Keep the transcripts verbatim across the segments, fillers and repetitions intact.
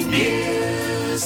News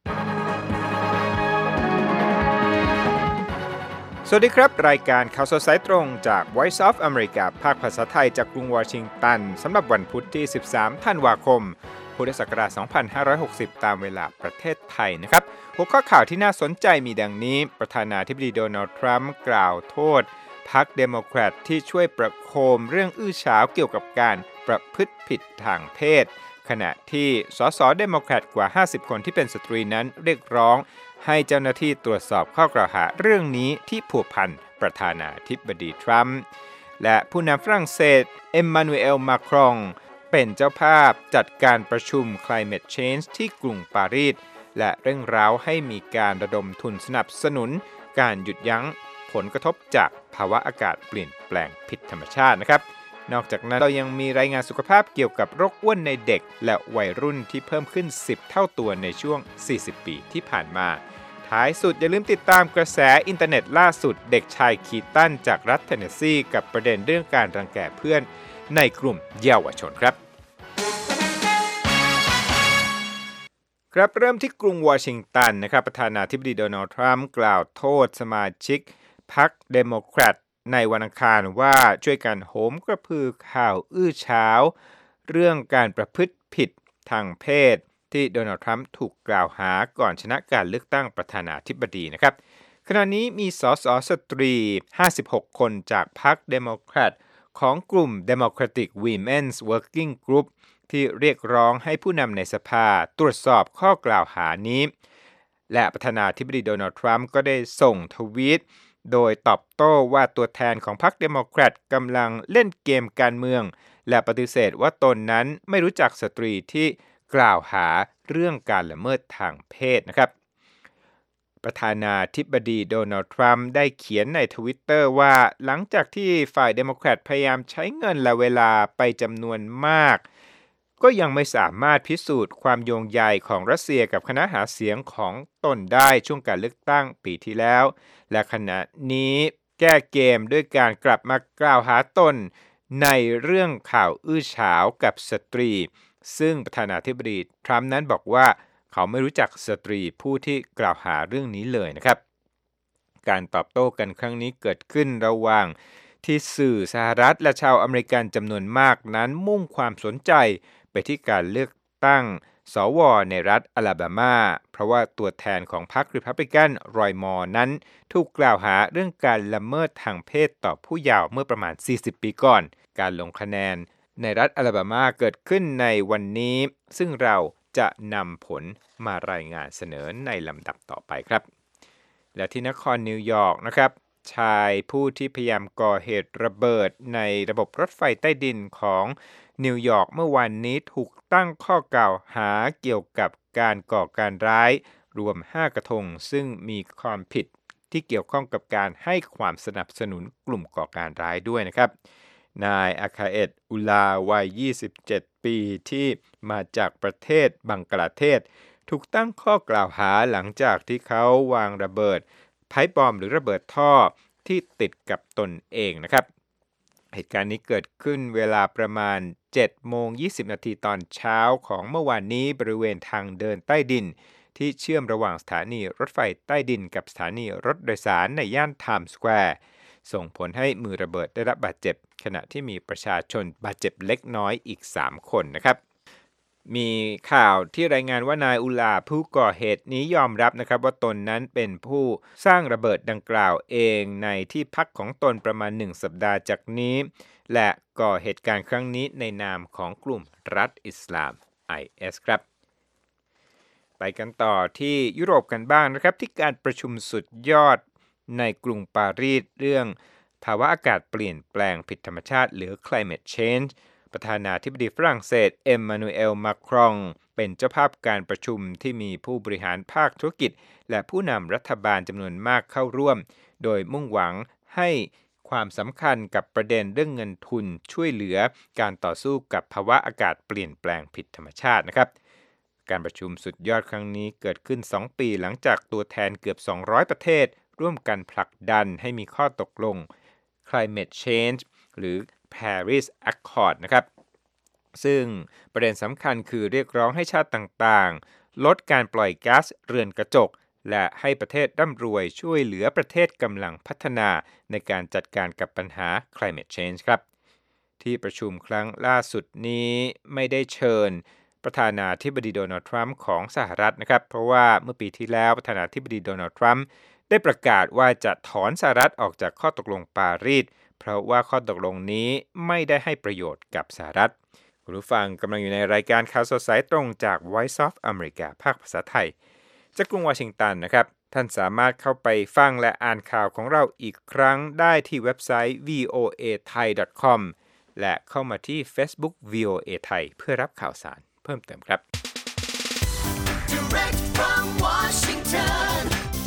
สวัสดีครับรายการข่าวสดสายตรงจาก Voice of America ภาคภาษาไทยจากกรุงวอชิงตันสำหรับวันพุธที่สิบสามธันวาคมพุทธศักราชสองพันห้าร้อยหกสิบตามเวลาประเทศไทยนะครับหัวข้อข่าวที่น่าสนใจมีดังนี้ประธานาธิบดีโดนัลด์ทรัมป์กล่าวโทษพรรคเดโมแครตที่ช่วยประโคมเรื่องอื้อฉาวเกี่ยวกับการประพฤติผิดทางเพศขณะที่สสเดโมแครตกว่าห้าสิบคนที่เป็นสตรีนั้นเรียกร้องให้เจ้าหน้าที่ตรวจสอบข้อกล่าวหาเรื่องนี้ที่ผัวพันประธานาธิบดีทรัมป์และผู้นำฝรั่งเศสเอ็มมานูเอลมาครองเป็นเจ้าภาพจัดการประชุม Climate Change ที่กรุงปารีสและเร่งร้าวให้มีการระดมทุนสนับสนุนการหยุดยั้งผลกระทบจากภาวะอากาศเปลี่ยนแปลงผิดธรรมชาตินะครับนอกจากนั้นเรายังมีรายงานสุขภาพเกี่ยวกับโรคอ้วนในเด็กและวัยรุ่นที่เพิ่มขึ้นสิบเท่าตัวในช่วงสี่สิบปีที่ผ่านมาท้ายสุดอย่าลืมติดตามกระแสอินเทอร์เน็ตล่าสุดเด็กชายคีตันจากรัฐเทนเนสซีกับประเด็นเรื่องการรังแกเพื่อนในกลุ่มเยาวชนครับครับเริ่มที่กรุงวอชิงตันนะครับประธานาธิบดีโดนัลด์ทรัมป์กล่าวโทษสมาชิกพรรคเดโมแครตในวันอังคารว่าช่วยกันโหมกระพือข่าวอื้อฉาวเรื่องการประพฤติผิดทางเพศที่โดนัลด์ทรัมป์ถูกกล่าวหาก่อนชนะการเลือกตั้งประธานาธิบดีนะครับขณะนี้มีสสสตรีห้าสิบหกคนจากพรรคเดโมแครตของกลุ่ม Democratic Women's Working Group ที่เรียกร้องให้ผู้นำในสภาตรวจสอบข้อกล่าวหานี้และประธานาธิบดีโดนัลด์ทรัมป์ก็ได้ส่งทวีตโดยตอบโต้ว่าตัวแทนของพรรคเดโมแครตกำลังเล่นเกมการเมืองและปฏิเสธว่าตนนั้นไม่รู้จักสตรีที่กล่าวหาเรื่องการละเมิดทางเพศนะครับประธานาธิบดีโดนัลด์ทรัมป์ได้เขียนใน Twitter ว่าหลังจากที่ฝ่ายเดโมแครตพยายามใช้เงินและเวลาไปจำนวนมากก็ยังไม่สามารถพิสูจน์ความโยงใยของรัสเซียกับคณะหาเสียงของตนได้ช่วงการเลือกตั้งปีที่แล้วและขณะนี้แก้เกมด้วยการกลับมากล่าวหาตนในเรื่องข่าวอื้อฉาวกับสตรีซึ่งประธานาธิบดีทรัมป์นั้นบอกว่าเขาไม่รู้จักสตรีผู้ที่กล่าวหาเรื่องนี้เลยนะครับการตอบโต้กันครั้งนี้เกิดขึ้นระหว่างที่สื่อสหรัฐและชาวอเมริกันจำนวนมากนั้นมุ่งความสนใจไปที่การเลือกตั้งสวในรัฐอลาบามาเพราะว่าตัวแทนของพรรครีพับลิกันรอยมอร์นั้นถูกกล่าวหาเรื่องการละเมิดทางเพศต่อผู้เยาว์เมื่อประมาณสี่สิบปีก่อนการลงคะแนนในรัฐอลาบามาเกิดขึ้นในวันนี้ซึ่งเราจะนำผลมารายงานเสนอในลำดับต่อไปครับและที่นครนิวยอร์กนะครับชายผู้ที่พยายามก่อเหตุระเบิดในระบบรถไฟใต้ดินของนิวยอร์กเมื่อวานนี้ถูกตั้งข้อกล่าวหาเกี่ยวกับการก่อการร้ายรวมห้ากระทงซึ่งมีความผิดที่เกี่ยวข้องกับการให้ความสนับสนุนกลุ่มก่อการร้ายด้วยนะครับนายอาคาเอตอุลาวัยยี่สิบเจ็ดปีที่มาจากประเทศบังกลาเทศถูกตั้งข้อกล่าวหาหลังจากที่เขาวางระเบิดไพป์บอมหรือระเบิดท่อที่ติดกับตนเองนะครับเหตุการณ์นี้เกิดขึ้นเวลาประมาณ เจ็ดโมงยี่สิบนาทีตอนเช้าของเมื่อวานนี้บริเวณทางเดินใต้ดินที่เชื่อมระหว่างสถานีรถไฟใต้ดินกับสถานีรถโดยสารในย่านไทม์สแควร์ส่งผลให้มือระเบิดได้รับบาดเจ็บขณะที่มีประชาชนบาดเจ็บเล็กน้อยอีกสามคนนะครับมีข่าวที่รายงานว่านายอุลาผู้ก่อเหตุนี้ยอมรับนะครับว่าตนนั้นเป็นผู้สร้างระเบิดดังกล่าวเองในที่พักของตนประมาณหนึ่งสัปดาห์จากนี้และก่อเหตุการณ์ครั้งนี้ในนามของกลุ่มรัฐอิสลาม ไอ เอส ครับไปกันต่อที่ยุโรปกันบ้างนะครับที่การประชุมสุดยอดในกรุงปารีสเรื่องภาวะอากาศเปลี่ยนแปลงผิดธรรมชาติหรือ Climate Change ประธานาธิบดีฝรั่งเศสเอ็มมานูเอลมาครองเป็นเจ้าภาพการประชุมที่มีผู้บริหารภาคธุรกิจและผู้นำรัฐบาลจำนวนมากเข้าร่วมโดยมุ่งหวังให้ความสำคัญกับประเด็นเรื่องเงินทุนช่วยเหลือการต่อสู้กับภาวะอากาศเปลี่ยนแปลงผิดธรรมชาตินะครับการประชุมสุดยอดครั้งนี้เกิดขึ้นสองปีหลังจากตัวแทนเกือบสองร้อยประเทศร่วมกันผลักดันให้มีข้อตกลง Climate Change หรือ Paris Accord นะครับซึ่งประเด็นสำคัญคือเรียกร้องให้ชาติต่างๆลดการปล่อยก๊าซเรือนกระจกและให้ประเทศร่ำรวยช่วยเหลือประเทศกำลังพัฒนาในการจัดการกับปัญหา climate change ครับที่ประชุมครั้งล่าสุดนี้ไม่ได้เชิญประธานาธิบดีโดนัลด์ทรัมป์ของสหรัฐนะครับเพราะว่าเมื่อปีที่แล้วประธานาธิบดีโดนัลด์ทรัมป์ได้ประกาศว่าจะถอนสหรัฐออกจากข้อตกลงปารีสเพราะว่าข้อตกลงนี้ไม่ได้ให้ประโยชน์กับสหรัฐคุณผู้ฟังกำลังอยู่ในรายการข่าวสดสายตรงจาก Voice of America ภาคภาษาไทยจากกรุงวอชิงตันนะครับท่านสามารถเข้าไปฟังและอ่านข่าวของเราอีกครั้งได้ที่เว็บไซต์ วี โอ เอ ไทย ดอท คอม และเข้ามาที่ Facebook วี โอ เอ ไทยเพื่อรับข่าวสารเพิ่มเติมครับ Direct from Washington,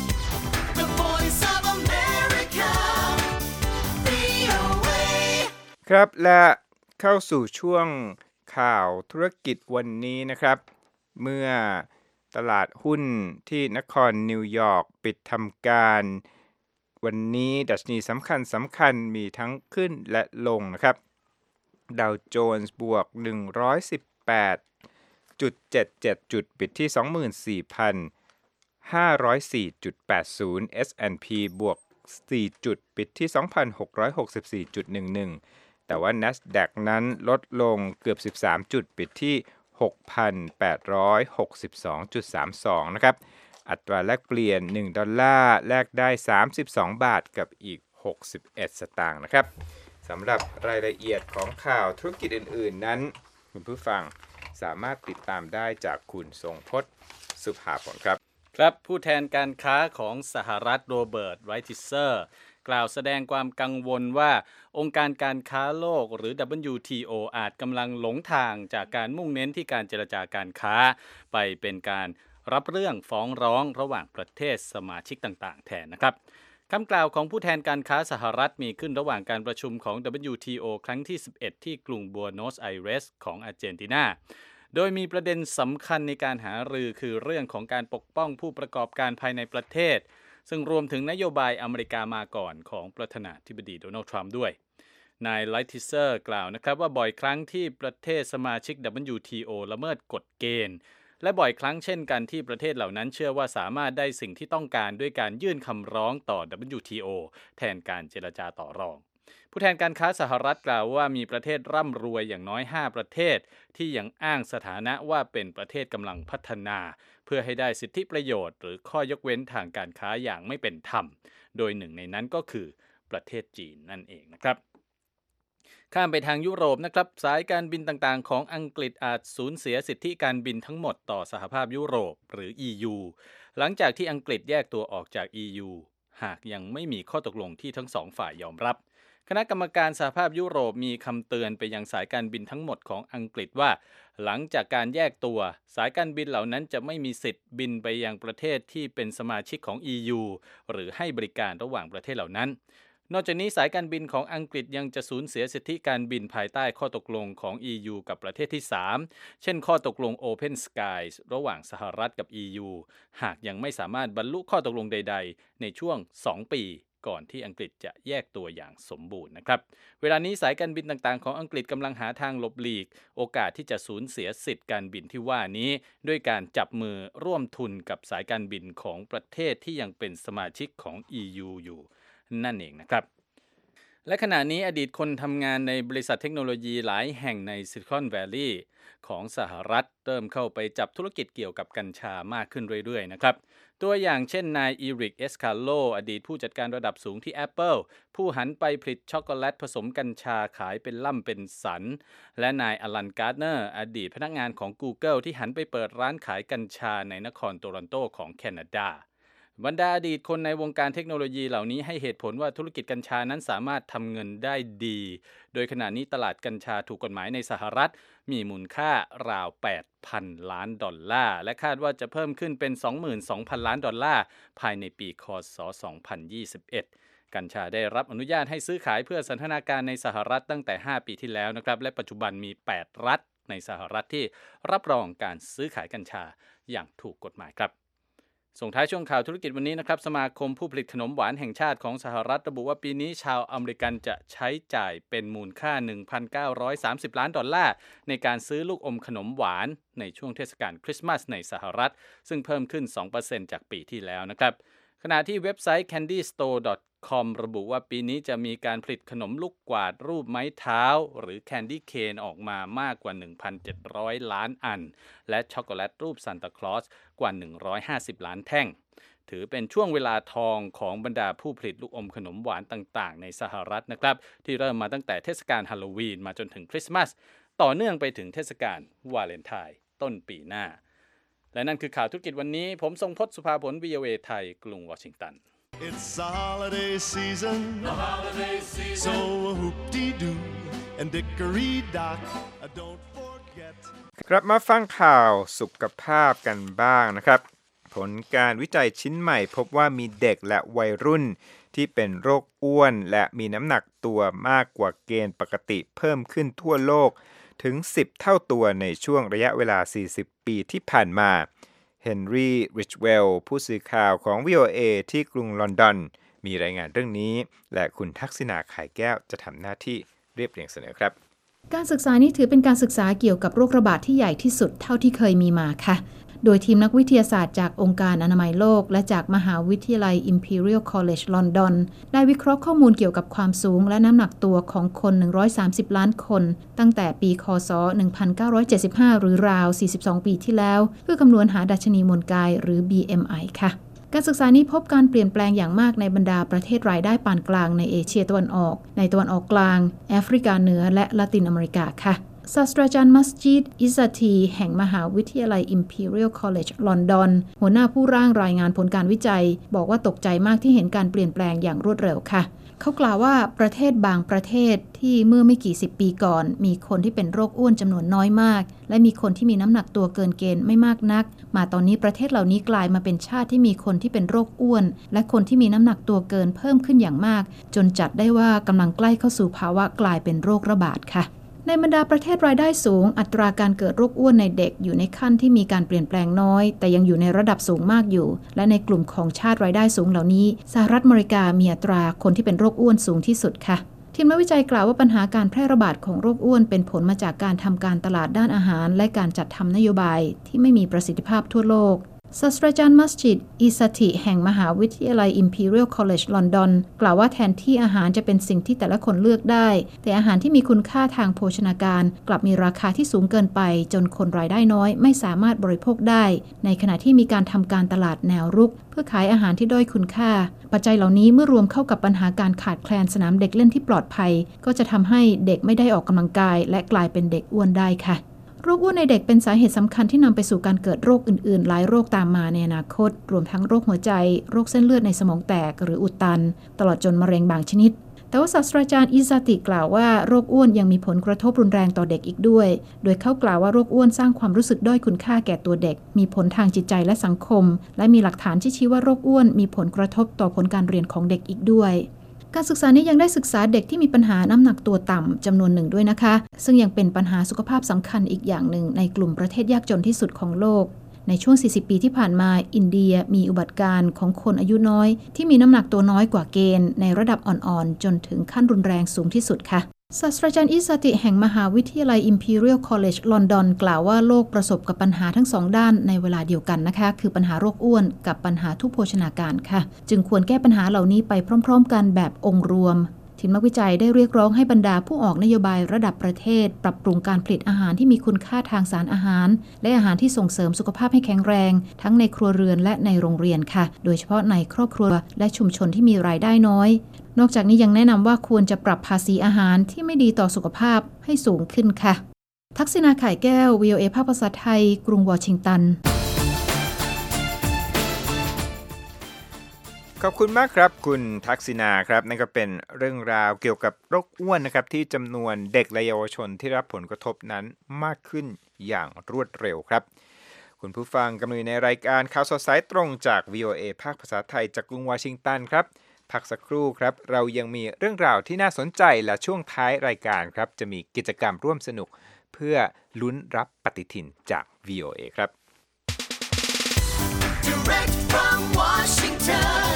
the voice of America, วี โอ เอครับและเข้าสู่ช่วงข่าวธุรกิจวันนี้นะครับเมื่อตลาดหุ้นที่นครนิวยอร์กปิดทำการวันนี้ดัชนีสำคัญสำคัญมีทั้งขึ้นและลงนะครับดาวโจนส์บวกหนึ่งร้อยสิบแปดจุดเจ็ดเจ็ด จุดปิดที่ สองหมื่นสี่พันห้าร้อยสี่จุดแปดศูนย์ เอส แอนด์ พี บวกสี่จุดปิดที่ สองพันหกร้อยหกสิบสี่จุดหนึ่งหนึ่ง แต่ว่า NASDAQ นั้นลดลงเกือบสิบสามจุดปิดที่ หกพันแปดร้อยหกสิบสองจุดสามสอง นะครับอัตราแลกเปลี่ยนหนึ่งดอลลาร์แลกได้สามสิบสองบาทกับอีกหกสิบเอ็ดสตางค์นะครับสำหรับรายละเอียดของข่าวธุรกิจอื่นๆนั้นคุณผู้ฟังสามารถติดตามได้จากคุณทรงพจน์สุภาพรครับครับผู้แทนการค้าของสหรัฐโรเบิร์ต ไรทิเซอร์กล่าวแสดงความกังวลว่าองค์การการค้าโลกหรือ ดับเบิลยู ที โอ อาจกำลังหลงทางจากการมุ่งเน้นที่การเจรจาการค้าไปเป็นการรับเรื่องฟ้องร้องระหว่างประเทศสมาชิกต่างๆแทนนะครับคำกล่าวของผู้แทนการค้าสหรัฐมีขึ้นระหว่างการประชุมของ ดับเบิลยู ที โอ ครั้งที่สิบเอ็ดที่กรุงบัวโนสไอเรสของอาร์เจนตินาโดยมีประเด็นสำคัญในการหารือคือเรื่องของการปกป้องผู้ประกอบการภายในประเทศซึ่งรวมถึงนโยบายอเมริกามาก่อนของประธานาธิบดีโดนัลด์ทรัมป์ด้วยนายไลทิเซอร์กล่าวนะครับว่าบ่อยครั้งที่ประเทศสมาชิก ดับเบิลยู ที โอ ละเมิดกฎเกณฑ์และบ่อยครั้งเช่นกันที่ประเทศเหล่านั้นเชื่อว่าสามารถได้สิ่งที่ต้องการด้วยการยื่นคำร้องต่อ ดับเบิลยู ที โอ แทนการเจรจาต่อรองผู้แทนการค้าสหรัฐกล่าวว่ามีประเทศร่ำรวยอย่างน้อยห้าประเทศที่ยังอ้างสถานะว่าเป็นประเทศกำลังพัฒนาเพื่อให้ได้สิทธิประโยชน์หรือข้อยกเว้นทางการค้าอย่างไม่เป็นธรรมโดยหนึ่งในนั้นก็คือประเทศจีนนั่นเองนะครับข้ามไปทางยุโรปนะครับสายการบินต่างๆของอังกฤษอาจสูญเสียสิทธิการบินทั้งหมดต่อสหภาพยุโรปหรือ อี ยู หลังจากที่อังกฤษแยกตัวออกจาก อี ยู หากยังไม่มีข้อตกลงที่ทั้งสองฝ่ายยอมรับคณะกรรมการสหภาพยุโรปมีคำเตือนไปยังสายการบินทั้งหมดของอังกฤษว่าหลังจากการแยกตัวสายการบินเหล่านั้นจะไม่มีสิทธิ์บินไปยังประเทศที่เป็นสมาชิกของ อี ยู หรือให้บริการระหว่างประเทศเหล่านั้นนอกจากนี้สายการบินของอังกฤษยังจะสูญเสียสิทธิการบินภายใต้ข้อตกลงของ อี ยู กับประเทศที่สามเช่นข้อตกลง Open Skies ระหว่างสหรัฐกับ อี ยู หากยังไม่สามารถบรรลุข้อตกลงใดๆในช่วงสองปีก่อนที่อังกฤษจะแยกตัวอย่างสมบูรณ์นะครับเวลานี้สายการบินต่างๆของอังกฤษกำลังหาทางหลบหลีกโอกาสที่จะสูญเสียสิทธิการบินที่ว่านี้ด้วยการจับมือร่วมทุนกับสายการบินของประเทศที่ยังเป็นสมาชิกของ อี ยู อยู่นั่นเองนะครับและขณะนี้อดีตคนทำงานในบริษัทเทคโนโลยีหลายแห่งในซิลิคอนแวลลีย์ของสหรัฐเริ่มเข้าไปจับธุรกิจเกี่ยวกับกัญชามากขึ้นเรื่อยๆนะครับตัวอย่างเช่นนายอีริก เอสคาโลอดีตผู้จัดการระดับสูงที่ Apple ผู้หันไปผลิตช็อกโกแลตผสมกัญชาขายเป็นล่ำเป็นสันและนายอลัน การ์ดเนอร์อดีตพนักงานของ Google ที่หันไปเปิดร้านขายกัญชาในนครโตรอนโตของแคนาดาบรรดาอดีตคนในวงการเทคโนโลยีเหล่านี้ให้เหตุผลว่าธุรกิจกัญชานั้นสามารถทำเงินได้ดีโดยขณะนี้ตลาดกัญชาถูกกฎหมายในสหรัฐมีมูลค่าราว แปดพัน ล้านดอลลาร์และคาดว่าจะเพิ่มขึ้นเป็น สองหมื่นสองพัน ล้านดอลลาร์ภายในปีค.ศ. สองพันยี่สิบเอ็ดกัญชาได้รับอนุญาตให้ซื้อขายเพื่อสันทนาการในสหรัฐตั้งแต่ห้าปีที่แล้วนะครับและปัจจุบันมีแปดรัฐในสหรัฐที่รับรองการซื้อขายกัญชาอย่างถูกกฎหมายครับส่งท้ายช่วงข่าวธุรกิจวันนี้นะครับสมาคมผู้ผลิตขนมหวานแห่งชาติของสหรัฐระบุว่าปีนี้ชาวอเมริกันจะใช้จ่ายเป็นมูลค่า หนึ่งพันเก้าร้อยสามสิบ ล้านดอลลาร์ในการซื้อลูกอมขนมหวานในช่วงเทศกาลคริสต์มาสในสหรัฐซึ่งเพิ่มขึ้น สองเปอร์เซ็นต์ จากปีที่แล้วนะครับขณะที่เว็บไซต์ แคนดี้สโตร์ ดอท คอม ระบุว่าปีนี้จะมีการผลิตขนมลูกกวาดรูปไม้เท้าหรือ Candy Cane ออกมามากกว่า หนึ่งพันเจ็ดร้อย ล้านอันและช็อกโกแลตรูปซานตาคลอสกว่า หนึ่งร้อยห้าสิบ ล้านแท่งถือเป็นช่วงเวลาทองของบรรดาผู้ผลิตลูกอมขนมหวานต่างๆในสหรัฐนะครับที่เริ่มมาตั้งแต่เทศกาลฮาโลวีนมาจนถึงคริสต์มาสต่อเนื่องไปถึงเทศกาลวาเลนไทน์ต้นปีหน้าและนั่นคือข่าวธุรกิจวันนี้ผมทรงพจน์สุภาผล วี โอ เอ ไทยกรุงวอชิงตัน It's the holiday season, the holiday season. So whoop-dee-doo and dickory-dock, don't forget. ครับมาฟังข่าวสุขภาพกันบ้างนะครับผลการวิจัยชิ้นใหม่พบว่ามีเด็กและวัยรุ่นที่เป็นโรคอ้วนและมีน้ำหนักตัวมากกว่าเกณฑ์ปกติเพิ่มขึ้นทั่วโลกถึงสิบเท่าตัวในช่วงระยะเวลาสี่สิบปีที่ผ่านมาเฮนรี่ ริชเวลล์ผู้สื่อข่าวของ วี โอ เอ ที่กรุงลอนดอนมีรายงานเรื่องนี้และคุณทักษิณา ข่ายแก้วจะทำหน้าที่เรียบเรียงเสนอครับการศึกษานี้ถือเป็นการศึกษาเกี่ยวกับโรคระบาดที่ใหญ่ที่สุดเท่าที่เคยมีมาค่ะโดยทีมนักวิทยาศาสตร์จากองค์การอนามัยโลกและจากมหาวิทยาลัย Imperial College London ได้วิเคราะห์ข้อมูลเกี่ยวกับความสูงและน้ำหนักตัวของคนหนึ่งร้อยสามสิบล้านคนตั้งแต่ปีค.ศ. หนึ่งพันเก้าร้อยเจ็ดสิบห้าหรือราวสี่สิบสองปีที่แล้วเพื่อคำนวณหาดัชนีมวลกายหรือ บี เอ็ม ไอ ค่ะการศึกษานี้พบการเปลี่ยนแปลงอย่างมากในบรรดาประเทศรายได้ปานกลางในเอเชียตะวันออกในตะวันออกกลางแอฟริกาเหนือและละตินอเมริกาค่ะศาสตราจารย์มัสจิด อิซาตีแห่งมหาวิทยาลัย Imperial College London หัวหน้าผู้ร่างรายงานผลการวิจัยบอกว่าตกใจมากที่เห็นการเปลี่ยนแปลงอย่างรวดเร็วค่ะเขากล่าวว่าประเทศบางประเทศที่เมื่อไม่กี่สิบปีก่อนมีคนที่เป็นโรคอ้วนจำนวนน้อยมากและมีคนที่มีน้ำหนักตัวเกินเกณฑ์ไม่มากนักมาตอนนี้ประเทศเหล่านี้กลายมาเป็นชาติที่มีคนที่เป็นโรคอ้วนและคนที่มีน้ำหนักตัวเกินเพิ่มขึ้นอย่างมากจนจัดได้ว่ากำลังใกล้เข้าสู่ภาวะกลายเป็นโรคระบาดค่ะในบรรดาประเทศรายได้สูงอัตราการเกิดโรคอ้วนในเด็กอยู่ในขั้นที่มีการเปลี่ยนแปลงน้อยแต่ยังอยู่ในระดับสูงมากอยู่และในกลุ่มของชาติรายได้สูงเหล่านี้สหรัฐอเมริกามีอัตราคนที่เป็นโรคอ้วนสูงที่สุดค่ะทีมนักวิจัยกล่าวว่าปัญหาการแพร่ระบาดของโรคอ้วนเป็นผลมาจากการทำการตลาดด้านอาหารและการจัดทำนโยบายที่ไม่มีประสิทธิภาพทั่วโลกศาสตราจารย์มัสจิด อิซาติแห่งมหาวิทยาลัย Imperial College London กล่าวว่าแทนที่อาหารจะเป็นสิ่งที่แต่ละคนเลือกได้แต่อาหารที่มีคุณค่าทางโภชนาการกลับมีราคาที่สูงเกินไปจนคนรายได้น้อยไม่สามารถบริโภคได้ในขณะที่มีการทำการตลาดแนวรุกเพื่อขายอาหารที่ด้อยคุณค่าปัจจัยเหล่านี้เมื่อรวมเข้ากับปัญหาการขาดแคลนสนามเด็กเล่นที่ปลอดภัยก็จะทำให้เด็กไม่ได้ออกกำลังกายและกลายเป็นเด็กอ้วนได้ค่ะโรคอ้วนในเด็กเป็นสาเหตุสำคัญที่นำไปสู่การเกิดโรคอื่นๆหลายโรคตามมาในอนาคตรวมทั้งโรคหัวใจโรคเส้นเลือดในสมองแตกหรืออุดตันตลอดจนมะเร็งบางชนิดแต่ว่าศาสตราจารย์ อิซาติกล่าวว่าโรคอ้วนยังมีผลกระทบรุนแรงต่อเด็กอีกด้วยโดยเขากล่าวว่าโรคอ้วนสร้างความรู้สึกด้อยคุณค่าแก่ตัวเด็กมีผลทางจิตใจและสังคมและมีหลักฐานที่ชี้ว่าโรคอ้วนมีผลกระทบต่อผลการเรียนของเด็กอีกด้วยการศึกษานี้ยังได้ศึกษาเด็กที่มีปัญหาน้ำหนักตัวต่ำจำนวนหนึ่งด้วยนะคะซึ่งยังเป็นปัญหาสุขภาพสำคัญอีกอย่างหนึ่งในกลุ่มประเทศยากจนที่สุดของโลกในช่วงสี่สิบปีที่ผ่านมาอินเดียมีอุบัติการณ์ของคนอายุน้อยที่มีน้ำหนักตัวน้อยกว่าเกณฑ์ในระดับอ่อนๆจนถึงขั้นรุนแรงสูงที่สุดค่ะศาสตราจารย์ อิซาติแห่งมหาวิทยาลัย Imperial College London กล่าวว่าโลกประสบกับปัญหาทั้งสองด้านในเวลาเดียวกันนะคะคือปัญหาโรคอ้วนกับปัญหาทุพโภชนาการค่ะจึงควรแก้ปัญหาเหล่านี้ไปพร้อมๆกันแบบองค์รวมทีมนักวิจัยได้เรียกร้องให้บรรดาผู้ออกนโยบายระดับประเทศปรับปรุงการผลิตอาหารที่มีคุณค่าทางสารอาหารและอาหารที่ส่งเสริมสุขภาพให้แข็งแรงทั้งในครัวเรือนและในโรงเรียนค่ะโดยเฉพาะในครอบครัวและชุมชนที่มีรายได้น้อยนอกจากนี้ยังแนะนำว่าควรจะปรับภาษีอาหารที่ไม่ดีต่อสุขภาพให้สูงขึ้นค่ะทักษิณา ข่ายแก้ว วี โอ เอ ภาคภาษาไทยกรุงวอชิงตันขอบคุณมากครับคุณทักษิณาครับนั่นก็เป็นเรื่องราวเกี่ยวกับโรคอ้วนนะครับที่จำนวนเด็กและเยาวชนที่รับผลกระทบนั้นมากขึ้นอย่างรวดเร็วครับคุณผู้ฟังกำลังอยู่ในรายการข่าวสดสายตรงจาก วี โอ เอ ภาคภาษาไทยจากกรุงวอชิงตันครับพักสักครู่ครับเรายังมีเรื่องราวที่น่าสนใจและช่วงท้ายรายการครับจะมีกิจกรรมร่วมสนุกเพื่อลุ้นรับปฏิทินจาก วี โอ เอ ครับ Direct from Washington,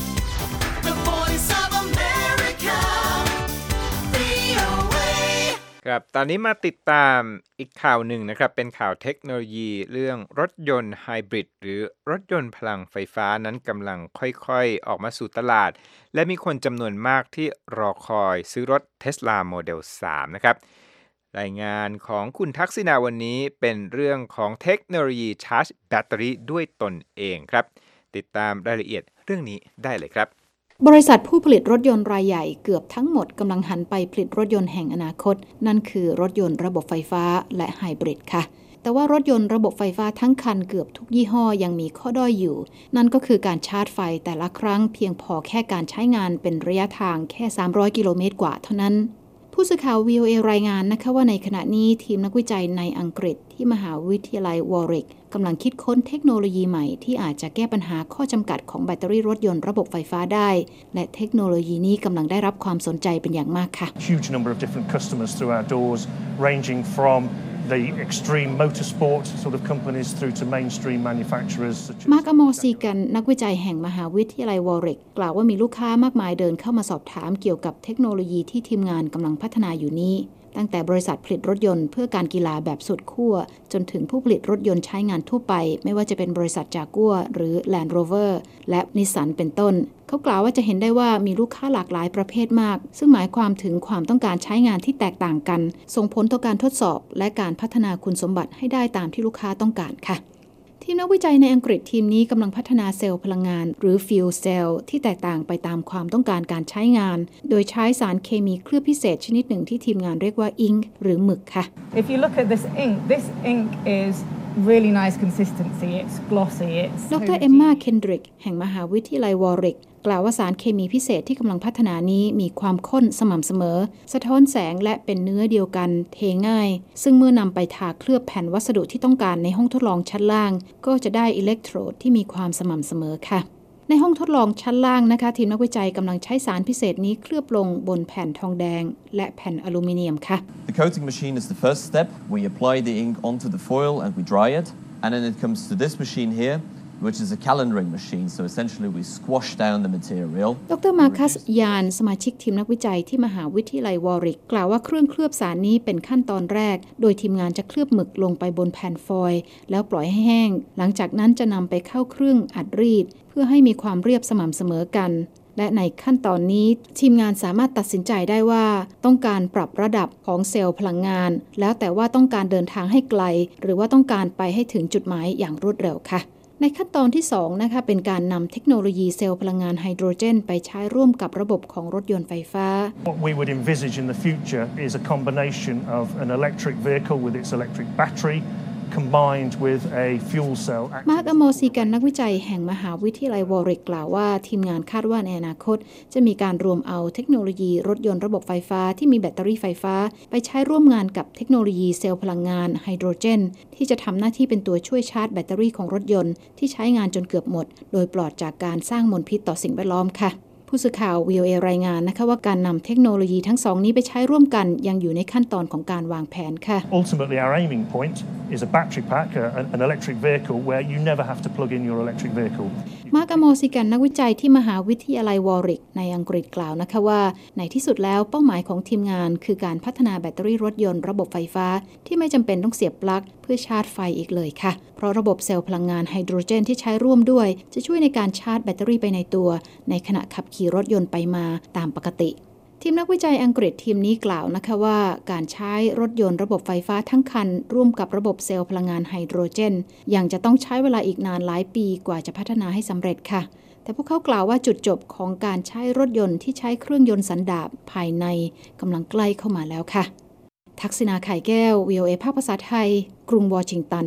the voice of America, วี โอ เอครับตอนนี้มาติดตามอีกข่าวหนึ่งนะครับเป็นข่าวเทคโนโลยีเรื่องรถยนต์ไฮบริดหรือรถยนต์พลังไฟฟ้านั้นกำลังค่อยๆออกมาสู่ตลาดและมีคนจำนวนมากที่รอคอยซื้อรถ Tesla Model สาม นะครับรายงานของคุณทักษิณาวันนี้เป็นเรื่องของเทคโนโลยีชาร์จแบตเตอรี่ด้วยตนเองครับติดตามรายละเอียดเรื่องนี้ได้เลยครับบริษัทผู้ผลิตรถยนต์รายใหญ่เกือบทั้งหมดกำลังหันไปผลิตรถยนต์แห่งอนาคตนั่นคือรถยนต์ระบบไฟฟ้าและไฮบริดค่ะแต่ว่ารถยนต์ระบบไฟฟ้าทั้งคันเกือบทุกยี่ห้อยังมีข้อด้อยอยู่นั่นก็คือการชาร์จไฟแต่ละครั้งเพียงพอแค่การใช้งานเป็นระยะทางแค่สามร้อยกิโลเมตรกว่าเท่านั้นผู้สื่อข่าว วี โอ เอ รายงานนะคะว่าในขณะนี้ทีมนักวิจัยในอังกฤษที่มหาวิทยาลัยวอริกกำลังคิดค้นเทคโนโลยีใหม่ที่อาจจะแก้ปัญหาข้อจำกัดของแบตเตอรี่รถยนต์ระบบไฟฟ้าได้และเทคโนโลยีนี้กำลังได้รับความสนใจเป็นอย่างมากค่ะ Huge number of different customers through our doors, ranging from the extreme motorsport sort of companies through to mainstream manufacturers such as มาร์ก อมอร์ซีกันนักวิจัยแห่งมหาวิทยาลัยวอริกกล่าวว่ามีลูกค้ามากมายเดินเข้ามาสอบถามเกี่ยวกับเทคโนโลยีที่ทีมงานกำลังพัฒนาอยู่นี้ตั้งแต่บริษัทผลิตรถยนต์เพื่อการกีฬาแบบสุดขั้วจนถึงผู้ผลิตรถยนต์ใช้งานทั่วไปไม่ว่าจะเป็นบริษัทจากัวหรือ Land Rover และ Nissan เป็นต้นเขากล่าวว่าจะเห็นได้ว่ามีลูกค้าหลากหลายประเภทมากซึ่งหมายความถึงความต้องการใช้งานที่แตกต่างกันส่งผลต่อการทดสอบและการพัฒนาคุณสมบัติให้ได้ตามที่ลูกค้าต้องการค่ะทีมนักวิจัยในอังกฤษทีมนี้กำลังพัฒนาเซลล์พลังงานหรือ fuel cell ที่แตกต่างไปตามความต้องการการใช้งานโดยใช้สารเคมีเคลือบพิเศษชนิดหนึ่งที่ทีมงานเรียกว่า ink หรือหมึกค่ะ If you look at this ink, this ink is really nice consistency. It's glossy. It's ดร. เอมมาเคนดริกแห่งมหาวิทยาลัยวอริกกล่าวว่าสารเคมีพิเศษที่กำลังพัฒนานี้มีความข้นสม่ำเสมอสะท้อนแสงและเป็นเนื้อเดียวกันเทง่ายซึ่งเมื่อนำไปทาเคลือบแผ่นวัสดุที่ต้องการในห้องทดลองชั้นล่างก็จะได้อิเล็กโทรดที่มีความสม่ำเสมอค่ะในห้องทดลองชั้นล่างนะคะทีมนักวิจัยกำลังใช้สารพิเศษนี้เคลือบลงบนแผ่นทองแดงและแผ่นอลูมิเนียมค่ะ The coating machine is the first step. We apply the ink onto the foil and we dry it. And then it comes to this machine here, which is a calendering machine. So essentially we squash down the material. ดร. มาคัส ยานสมาชิกทีมนักวิจัยที่มหาวิทยาลัยวอริกกล่าวว่าเครื่องเคลือบสารนี้เป็นขั้นตอนแรกโดยทีมงานจะเคลือบหมึกลงไปบนแผ่นฟอยล์แล้วปล่อยให้แห้งหลังจากนั้นจะนำไปเข้าเครื่องอัดรีดเพื่อให้มีความเรียบสม่ำเสมอกันและในขั้นตอนนี้ทีมงานสามารถตัดสินใจได้ว่าต้องการปรับระดับของเซลล์พลังงานแล้วแต่ว่าต้องการเดินทางให้ไกลหรือว่าต้องการไปให้ถึงจุดหมายอย่างรวดเร็วค่ะในขั้นตอนที่สองนะคะเป็นการนำเทคโนโลยีเซลล์พลังงานไฮโดรเจนไปใช้ร่วมกับระบบของรถยนต์ไฟฟ้า What we would envisage in the future is a combination of an electric vehicle with its electric battery combined with a fuel cell มาร์ก อมอร์ซีกันนักวิจัยแห่งมหาวิทยาลัยวอริกกล่าวว่าทีมงานคาดว่าในอนาคตจะมีการรวมเอาเทคโนโลยีรถยนต์ระบบไฟฟ้าที่มีแบตเตอรี่ไฟฟ้าไปใช้ร่วมงานกับเทคโนโลยีเซลล์พลังงานไฮโดรเจนที่จะทำหน้าที่เป็นตัวช่วยชาร์จแบตเตอรี่ของรถยนต์ที่ใช้งานจนเกือบหมดโดยปลอดจากการสร้างมลพิษต่อสิ่งแวดล้อมค่ะผู้สื่อข่าว วี โอ เอ รายงานนะคะว่าการนำเทคโนโลยีทั้งสองนี้ไปใช้ร่วมกันยังอยู่ในขั้นตอนของการวางแผนค่ะ Ultimately, our aiming point is a battery pack, an electric vehicle where you never have to plug in your electric vehicle. มาร์ก อมอร์ซีกันนักวิจัยที่มหาวิทยาลัยวอริกในอังกฤษกล่าวนะคะว่าในที่สุดแล้วเป้าหมายของทีมงานคือการพัฒนาแบตเตอรี่รถยนต์ระบบไฟฟ้าที่ไม่จำเป็นต้องเสียบปลั๊กเพื่อชาร์จไฟอีกเลยค่ะเพราะระบบเซลล์พลังงานไฮโดรเจนที่ใช้ร่วมด้วยจะช่วยในการชาร์จแบตเตอรี่ไปในตัวในขณะขับขี่รถยนต์ไปมาตามปกติทีมนักวิจัยอังกฤษทีมนี้กล่าวนะคะว่าการใช้รถยนต์ระบบไฟฟ้าทั้งคันร่วมกับระบบเซลล์พลังงานไฮโดรเจนยังจะต้องใช้เวลาอีกนานหลายปีกว่าจะพัฒนาให้สำเร็จค่ะแต่พวกเขากล่าวว่าจุดจบของการใช้รถยนต์ที่ใช้เครื่องยนต์สันดาปภายในกำลังใกล้เข้ามาแล้วค่ะทักษิณา ไข่แก้ว วี โอ เอ ภาคภาษาไทยกรุงวอชิงตัน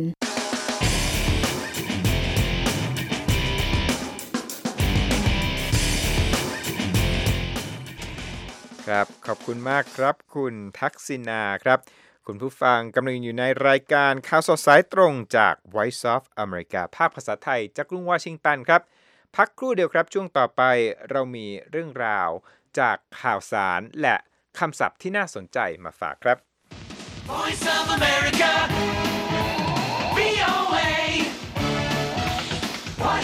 ครับขอบคุณมากครับคุณทักษิณาครับคุณผู้ฟังกำลังอยู่ในรายการข่าวสดสายตรงจาก Voice of America ภาคภาษาไทยจากกรุงวอชิงตันครับพักครู่เดียวครับช่วงต่อไปเรามีเรื่องราวจากข่าวสารและคำศัพท์ที่น่าสนใจมาฝากครับ Voice of America, วี โอ เอ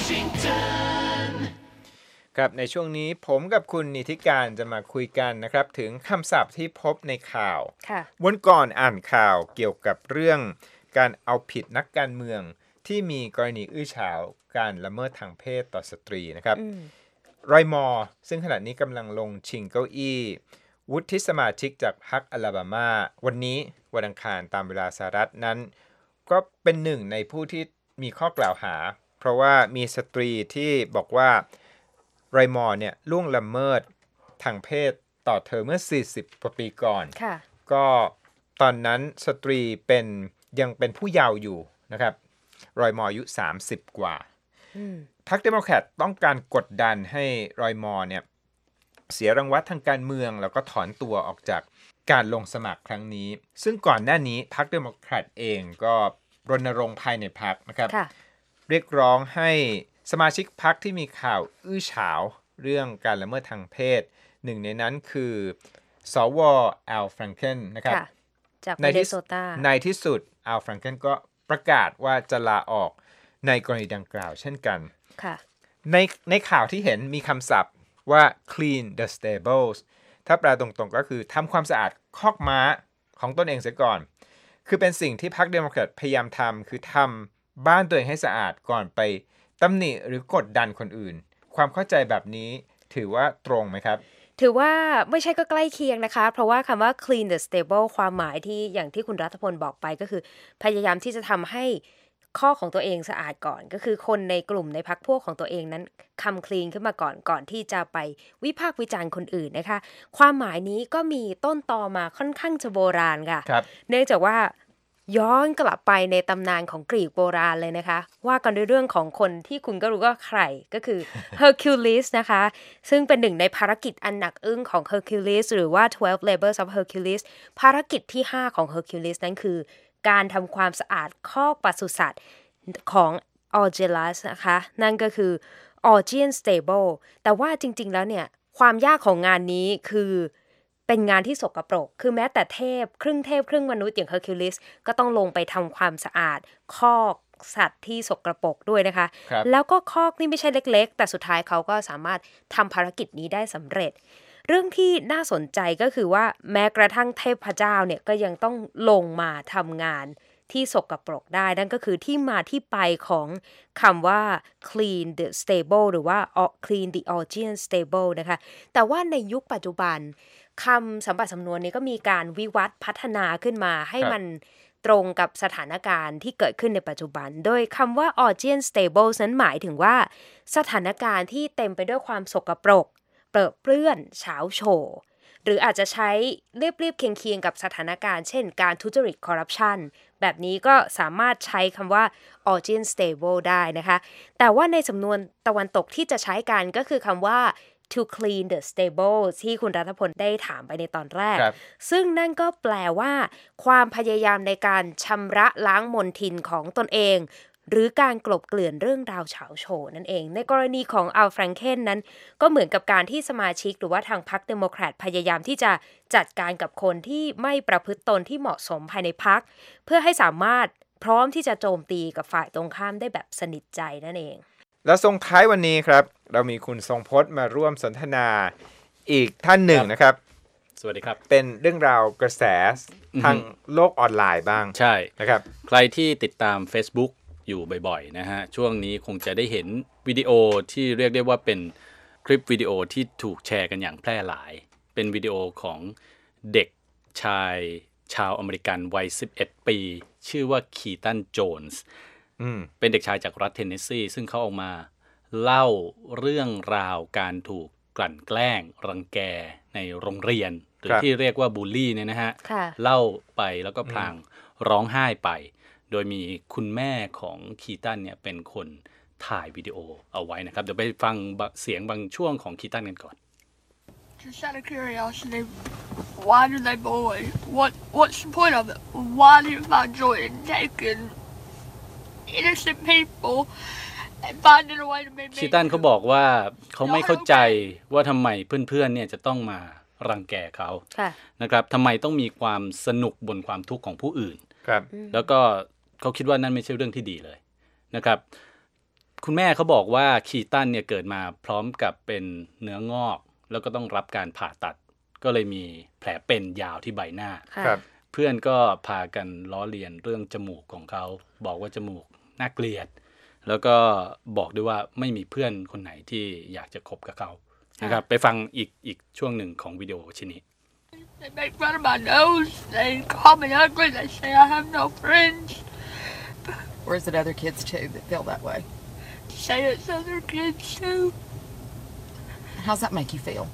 ครับในช่วงนี้ผมกับคุณนิติการจะมาคุยกันนะครับถึงคำศัพท์ที่พบในข่าววันก่อนอ่านข่าวเกี่ยวกับเรื่องการเอาผิดนักการเมืองที่มีกรณีอื้อฉาวการละเมิดทางเพศต่อสตรีนะครับรอยมอร์ซึ่งขณะนี้กำลังลงชิงเก้าอี้วุฒิสมาชิกจากพรรคอลาบามาวันนี้วันอังคารตามเวลาสหรัฐนั้นก็เป็นหนึ่งในผู้ที่มีข้อกล่าวหาเพราะว่ามีสตรีที่บอกว่ารอยมอร์เนี่ยล่วงละเมิดทางเพศต่อเธอเมื่อสี่สิบกว่าปีก่อนก็ตอนนั้นสตรีเป็นยังเป็นผู้เยาว์อยู่นะครับรอยมอร์อายุสามสิบกว่าพรรคเดโมแครตต้องการกดดันให้รอยมอร์เนี่ยเสียรางวัลทางการเมืองแล้วก็ถอนตัวออกจากการลงสมัครครั้งนี้ซึ่งก่อนหน้านี้พรรคเดโมแครตเองก็รณรงค์ภายในพรรคนะครับเรียกร้องให้สมาชิกพรรคที่มีข่าวอื้อฉาวเรื่องการละเมิดทางเพศหนึ่งในนั้นคือสวแอลแฟรงเกนนะครับจากมินนิโซตาในที่สุดแอลแฟรงเกนก็ประกาศว่าจะลาออกในกรณีดังกล่าวเช่นกันในในข่าวที่เห็นมีคำศัพท์ว่า clean the stables ถ้าแปลตรงๆก็คือทำความสะอาดคอกม้าของตนเองเสียก่อนคือเป็นสิ่งที่พรรคเดโมแครตพยายามทำคือทำบ้านตัวเองให้สะอาดก่อนไปตำหนิหรือกดดันคนอื่นความเข้าใจแบบนี้ถือว่าตรงไหมครับถือว่าไม่ใช่ก็ใกล้เคียงนะคะเพราะว่าคำว่า clean the stable ความหมายที่อย่างที่คุณรัฐพลบอกไปก็คือพยายามที่จะทำให้ข้อของตัวเองสะอาดก่อนก็คือคนในกลุ่มในพรรคพวกของตัวเองนั้นคำคลีนขึ้นมาก่อนก่อนที่จะไปวิพากษ์วิจารณ์คนอื่นนะคะความหมายนี้ก็มีต้นตอมาค่อนข้างจะโบราณค่ะเนื่องจากว่าย้อนกลับไปในตำนานของกรีกโบราณเลยนะคะว่ากันด้วยเรื่องของคนที่คุณก็รู้ก็ใครก็คือ Hercules นะคะซึ่งเป็นหนึ่งในภารกิจอันหนักอึ้งของ Hercules หรือว่าtwelve labors of Hercules ภารกิจที่ห้าของ Hercules นั้นคือการทำความสะอาดคอกปศุสัตว์ของ Algirus นะคะนั่นก็คือ Augean Stable แต่ว่าจริงๆแล้วเนี่ยความยากของงานนี้คือเป็นงานที่สกปรกคือแม้แต่เทพครึ่งเทพครึ่งมนุษย์อย่าง Hercules ก็ต้องลงไปทำความสะอาดคอกสัตว์ที่สกปรกด้วยนะคะแล้วก็คอกนี่ไม่ใช่เล็กๆแต่สุดท้ายเขาก็สามารถทำภารกิจนี้ได้สำเร็จเรื่องที่น่าสนใจก็คือว่าแม้กระทั่งเทพเจ้าเนี่ยก็ยังต้องลงมาทำงานที่สกปรกได้นั่นก็คือที่มาที่ไปของคำว่า clean the stable หรือว่า clean the Augean stable นะคะแต่ว่าในยุคปัจจุบันคำสัมบัติสำนวนนี้ก็มีการวิวัฒน์พัฒนาขึ้นมาให้มันตรงกับสถานการณ์ที่เกิดขึ้นในปัจจุบันโดยคำว่า Augean stable นั้นหมายถึงว่าสถานการณ์ที่เต็มไปด้วยความสกปรกเปรอะเปื้อนเฉาโฉหรืออาจจะใช้เรียบๆเคียงๆกับสถานการณ์เช่นการทุจริตคอร์รัปชันแบบนี้ก็สามารถใช้คำว่า Augean stable ได้นะคะแต่ว่าในสำนวนตะวันตกที่จะใช้กันก็คือคำว่า to clean the stable ที่คุณรัฐพลได้ถามไปในตอนแรกซึ่งนั่นก็แปลว่าความพยายามในการชำระล้างมลทินของตนเองหรือการกลบเกลื่อนเรื่องราวเฉาโฉนั่นเองในกรณีของอัลแฟรงเคนนั้นก็เหมือนกับการที่สมาชิกหรือว่าทางพรรคเดโมแครตพยายามที่จะจัดการกับคนที่ไม่ประพฤติตนที่เหมาะสมภายในพรรคเพื่อให้สามารถพร้อมที่จะโจมตีกับฝ่ายตรงข้ามได้แบบสนิทใจนั่นเองและส่งท้ายวันนี้ครับเรามีคุณทรงพจน์มาร่วมสนทนาอีกท่านหนึ่งนะครับสวัสดีครับเป็นเรื่องราวกระแสทางโลกออนไลน์บ้างใช่นะครับใครที่ติดตาม Facebookอยู่บ่อยๆนะฮะช่วงนี้คงจะได้เห็นวิดีโอที่เรียกได้ว่าเป็นคลิปวิดีโอที่ถูกแชร์กันอย่างแพร่หลายเป็นวิดีโอของเด็กชายชาวอเมริกันวัยสิบเอ็ดปีชื่อว่าคีตันโจนส์เป็นเด็กชายจากรัฐเทนเนสซีซึ่งเขาออกมาเล่าเรื่องราวการถูกกลั่นแกล้งรังแกในโรงเรียนหรือที่เรียกว่าบูลลี่เนี่ยนะฮะเล่าไปแล้วก็พลางร้องไห้ไปโดยมีคุณแม่ของคีตันเนี่ยเป็นคนถ่ายวิดีโอเอาไว้นะครับเดี๋ยวไปฟังเสียงบางช่วงของคีตันกันก่อน Just out of curiosity, why do they bully? What What's the point of it? Why do you find joy in taking innocent people and finding a way to make? คีตันเขาบอกว่าเขาไม่เข้าใจว่าทำไมเพื่อนๆเนี่ยจะต้องมารังแกเขานะครับทำไมต้องมีความสนุกบนความทุกข์ของผู้อื่นแล้วก็เขาคิดว่านั่นไม่ใช่เรื่องที่ดีเลยนะครับคุณแม่เขาบอกว่าคีตันเนี่ยเกิดมาพร้อมกับเป็นเนื้องอกแล้วก็ต้องรับการผ่าตัดก็เลยมีแผลเป็นยาวที่ใบหน้าครับเพื่อนก็พากันล้อเลียนเรื่องจมูกของเขาบอกว่าจมูกน่าเกลียดแล้วก็บอกด้วยว่าไม่มีเพื่อนคนไหนที่อยากจะคบกับเขานะครับไปฟังอีกอีกช่วงหนึ่งของวิดีโอชิ้นนี้ They make fun of my nose. They call me ugly. They say I have no friends. Or is it other kids too that feel that way? Say it's other kids too. How's that make you feel?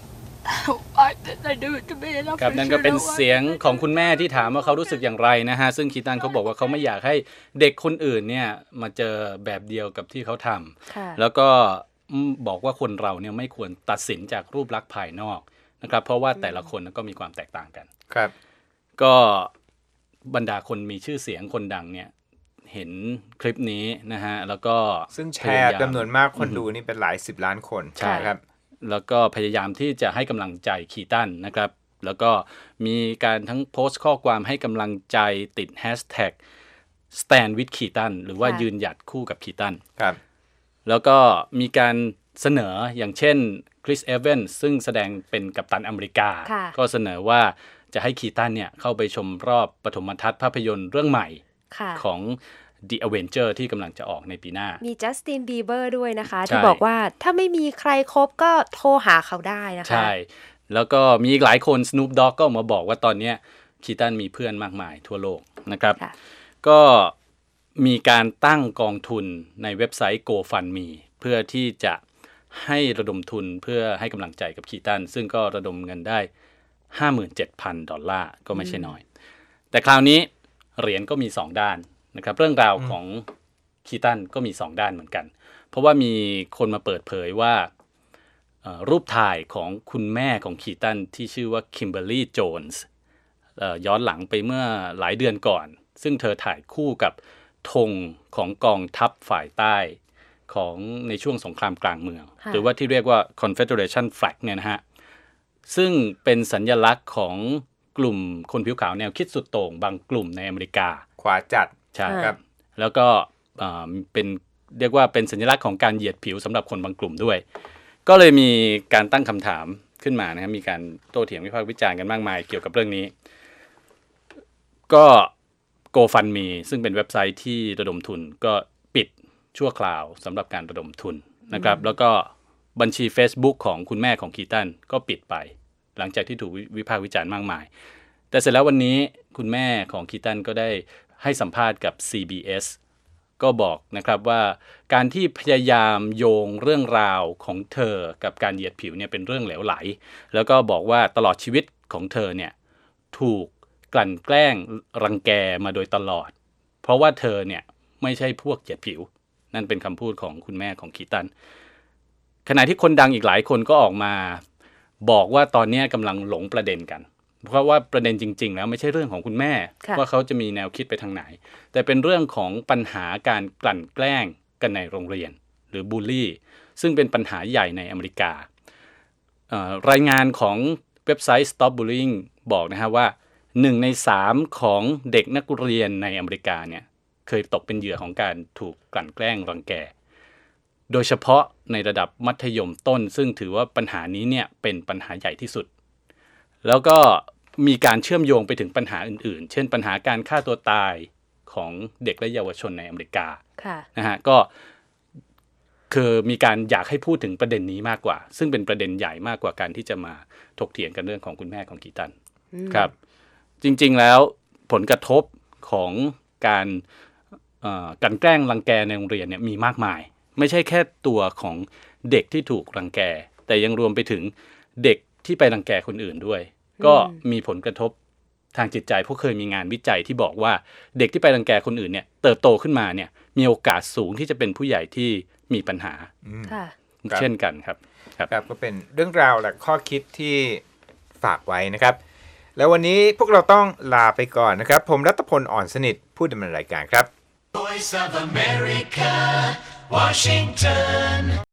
I don't like that they do it to me, and I ครับ for นั่น sure ก็เป็น don't เสียง like it. ของคุณแม่ที่ถามว่าเขารู้สึกอย่างไรนะฮะซึ่งคีตันเขาบอกว่าเขาไม่อยากให้เด็กคนอื่นเนี่ยมาเจอแบบเดียวกับที่เขาทำแล้วก็บอกว่าคนเราเนี่ยไม่ควรตัดสินจากรูปลักษณ์ภายนอกนะครับเพราะว่าแต่ละคนก็มีความแตกต่างกันครับก็บรรดาคนมีชื่อเสียงคนดังเนี่ยเห็นคลิปนี้นะฮะแล้วก็ซึ่งแชร์จำนวนมากคนดูนี่เป็นหลายสิบล้านคนใช่ครับแล้วก็พยายามที่จะให้กำลังใจคีตันนะครับแล้วก็มีการทั้งโพสต์ข้อความให้กำลังใจติดแฮชแท็ก stand with คีตันหรือว่ายืนหยัดคู่กับคีตันครับแล้วก็มีการเสนออย่างเช่นคริสเอเวนซึ่งแสดงเป็นกัปตันอเมริกาก็เสนอว่าจะให้คีตันเนี่ยเข้าไปชมรอบปฐมทัศน์ภาพยนตร์เรื่องใหม่ของ The Avenger ที่กำลังจะออกในปีหน้ามีจัสตินบีเบอร์ด้วยนะคะที่บอกว่าถ้าไม่มีใครคบก็โทรหาเขาได้นะคะใช่แล้วก็มีอีกหลายคน Snoop Dogg ก็มาบอกว่าตอนนี้คีตันมีเพื่อนมากมายทั่วโลกนะครับก็มีการตั้งกองทุนในเว็บไซต์ GoFundMe เพื่อที่จะให้ระดมทุนเพื่อให้กำลังใจกับคีตันซึ่งก็ระดมเงินได้ ห้าหมื่นเจ็ดพัน ดอลลาร์ก็ไม่ใช่น้อยแต่คราวนี้เหรียญก็มีสองด้านนะครับเรื่องราวของคีตันก็มีสองด้านเหมือนกันเพราะว่ามีคนมาเปิดเผยว่ารูปถ่ายของคุณแม่ของคีตันที่ชื่อว่าคิมเบอร์รี่โจนส์ย้อนหลังไปเมื่อหลายเดือนก่อนซึ่งเธอถ่ายคู่กับธงของกองทัพฝ่ายใต้ของในช่วงสงครามกลางเมืองหรือว่าที่เรียกว่า Confederation Flag เนี่ยนะฮะซึ่งเป็นสัญลักษณ์ของกลุ่มคนผิวขาวแนวคิดสุดโต่งบางกลุ่มในอเมริกาขวาจัดใช่ครับแล้วก็เป็นเรียกว่าเป็นสัญลักษณ์ของการเหยียดผิวสำหรับคนบางกลุ่มด้วยก็เลยมีการตั้งคำถามขึ้นมานะครับมีการโต้เถียงวิพากษ์วิจารณ์กันมากมายเกี่ยวกับเรื่องนี้ก็ GoFundMe ซึ่งเป็นเว็บไซต์ที่ระดมทุนก็ปิดชั่วคราวสำหรับการระดมทุนนะครับแล้วก็บัญชี Facebook ของคุณแม่ของคีตันก็ปิดไปหลังจากที่ถูกวิพากษ์วิจารณ์มากมายแต่เสร็จแล้ววันนี้คุณแม่ของคีตันก็ได้ให้สัมภาษณ์กับ ซี บี เอส ก็บอกนะครับว่าการที่พยายามโยงเรื่องราวของเธอกับการเหยียดผิวเนี่ยเป็นเรื่องเหลวไหลแล้วก็บอกว่าตลอดชีวิตของเธอเนี่ยถูกกลั่นแกล้งรังแกมาโดยตลอดเพราะว่าเธอเนี่ยไม่ใช่พวกเหยียดผิวนั่นเป็นคำพูดของคุณแม่ของคีตันขณะที่คนดังอีกหลายคนก็ออกมาบอกว่าตอนนี้กำลังหลงประเด็นกันเพราะว่าประเด็นจริงๆแล้วไม่ใช่เรื่องของคุณแม่ว่าเขาจะมีแนวคิดไปทางไหนแต่เป็นเรื่องของปัญหาการกลั่นแกล้งกันในโรงเรียนหรือบูลลี่ซึ่งเป็นปัญหาใหญ่ในอเมริการายงานของเว็บไซต์ Stop Bullying บอกนะฮะว่าหนึ่งในสามของเด็กนักเรียนในอเมริกาเนี่ยเคยตกเป็นเหยื่อของการถูกกลั่นแกล้งรังแกโดยเฉพาะในระดับมัธยมต้นซึ่งถือว่าปัญหานี้เนี่ยเป็นปัญหาใหญ่ที่สุดแล้วก็มีการเชื่อมโยงไปถึงปัญหาอื่นๆเช่นปัญหาการฆ่าตัวตายของเด็กและเยาวชนในอเมริกานะฮะก็คือมีการอยากให้พูดถึงประเด็นนี้มากกว่าซึ่งเป็นประเด็นใหญ่มากกว่าการที่จะมาถกเถียงกันเรื่องของคุณแม่ของคีตันครับจริงๆแล้วผลกระทบของการการแกล้งรังแกในโรงเรียนเนี่ยมีมากมายไม่ใช่แค่ตัวของเด็กที่ถูกรังแกแต่ยังรวมไปถึงเด็กที่ไปรังแกคนอื่นด้วยก็มีผลกระทบทางจิตใจเพราะเคยมีงานวิจัยที่บอกว่าเด็กที่ไปรังแกคนอื่นเนี่ยเติบโตขึ้นมาเนี่ยมีโอกาสสูงที่จะเป็นผู้ใหญ่ที่มีปัญหาเช่นกันครับครับก็เป็นเรื่องราวและข้อคิดที่ฝากไว้นะครับแล้ววันนี้พวกเราต้องลาไปก่อนนะครับผมรัตพลอ่อนสนิทผู้ดำเนินรายการครับ Voice of America Washington